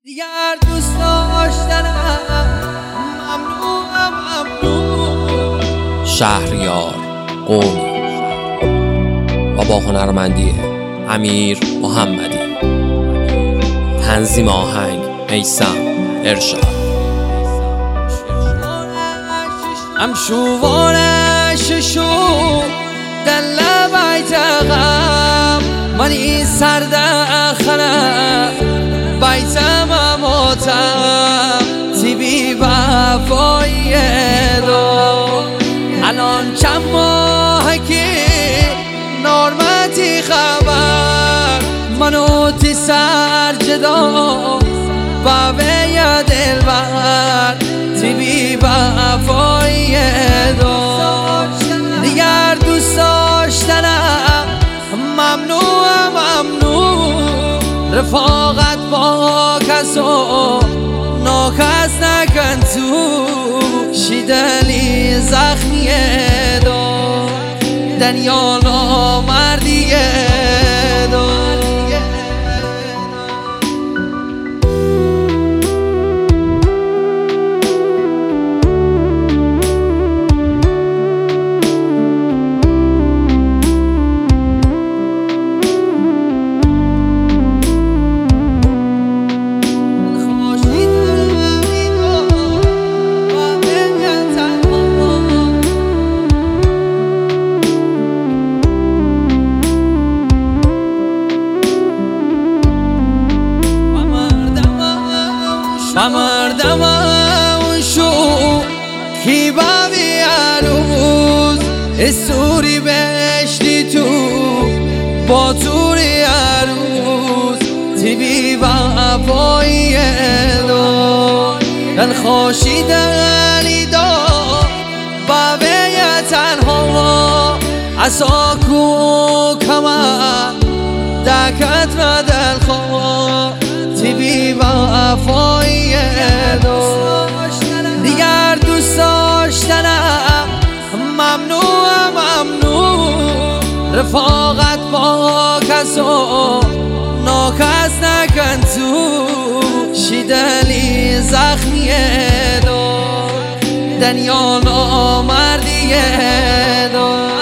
دیگر دوست داشتنم ممنوع. شهریار قومی و با هنرمندی امیر محمدی، تنظیم آهنگ میثم ارشاد. امشوارش شو دل بیت غم منی سردخنم بیتم اماتم تیبی وفایی دو الان چند ماه که نارمتی خبر منو تی سر جدا و به دلبر تیبی وفایی دو دیگر دوست داشتنم ممنوع رفاقت با کسو ناکس نکن تو شیدلی زخمیه دو دنیا نامردیه دو مردم شو کی باوی عروز استوری بشتی تو با توری عروز تیبی وفایی دو دل خوشی دلی دا باوی تنها عصاکو کمر دکت و دل خواه تیبی وفایی دیگر دوست داشتنم ممنوع رفاقت با کسو ناکس نکن تو شیدلی زخمیه دو دنیا نامردیه دو